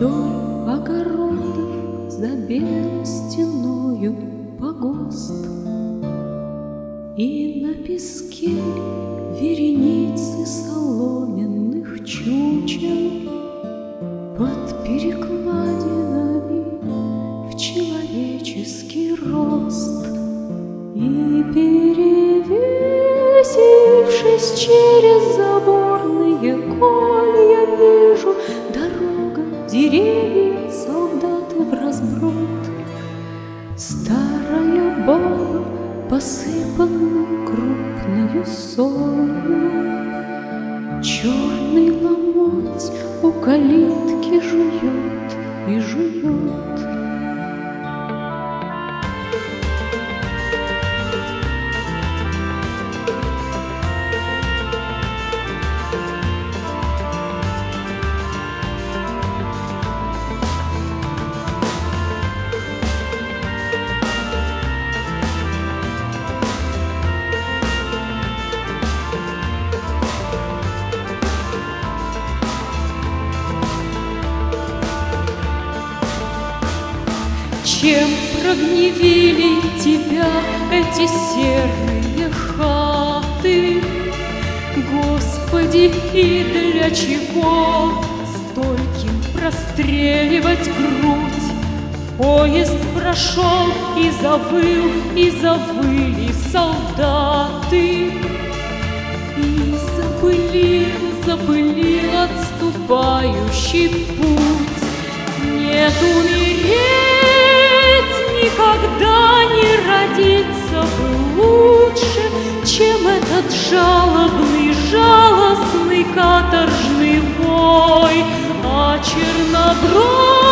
Вдоль огородов за белой стеною погост, и на песке вереницы соломенных чучел под перекладинами в человеческий рост. И, перевесившись через заборные колья, вижу дорога, деревья, солдаты вразброд. Старая баба, посыпанная крупною солью, черный ломоть у калитки жует и жует. Чем прогневили тебя эти серые хаты? Господи, и для чего стольким простреливать грудь? Поезд прошел и завыли солдаты. И запылил отступающий путь. Нет, умереть никогда не родиться бы лучше, чем этот жалостный каторжный вой. А черноброд